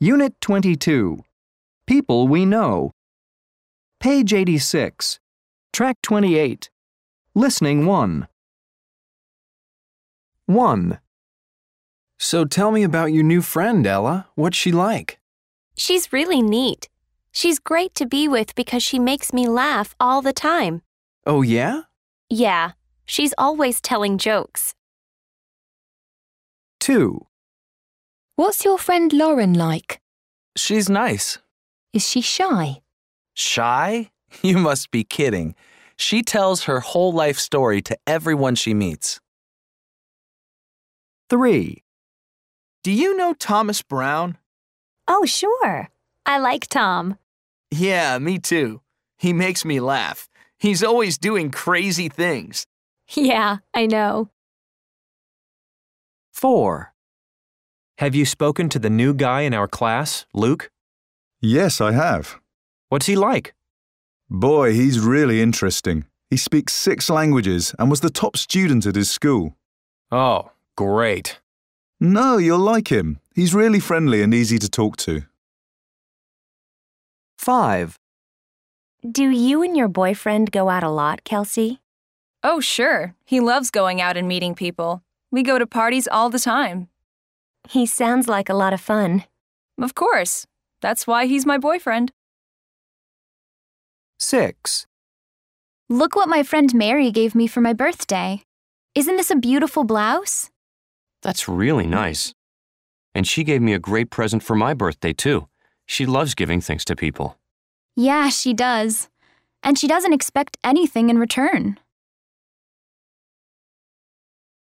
Unit 22. People we know. Page 86. Track 28. Listening 1. 1. So tell me about your new friend, Ella. What's she like? She's really neat. She's great to be with because she makes me laugh all the time. Oh, yeah? Yeah, she's always telling jokes. 2. What's your friend Lauren like? She's nice. Is she shy? Shy? You must be kidding. She tells her whole life story to everyone she meets. 3. Do you know Thomas Brown? Oh, sure. I like Tom. Yeah, me too. He makes me laugh. He's always doing crazy things. Yeah, I know. 4. Have you spoken to the new guy in our class, Luke? Yes, I have. What's he like? Boy, he's really interesting. He speaks 6 languages and was the top student at his school. Oh, great. No, you'll like him. He's really friendly and easy to talk to. 5. Do you and your boyfriend go out a lot, Kelsey? Oh, sure. He loves going out and meeting people. We go to parties all the time. He sounds like a lot of fun. Of course. That's why he's my boyfriend. 6. Look what my friend Mary gave me for my birthday. Isn't this a beautiful blouse? That's really nice. And she gave me a great present for my birthday, too. She loves giving things to people. Yeah, she does. And she doesn't expect anything in return.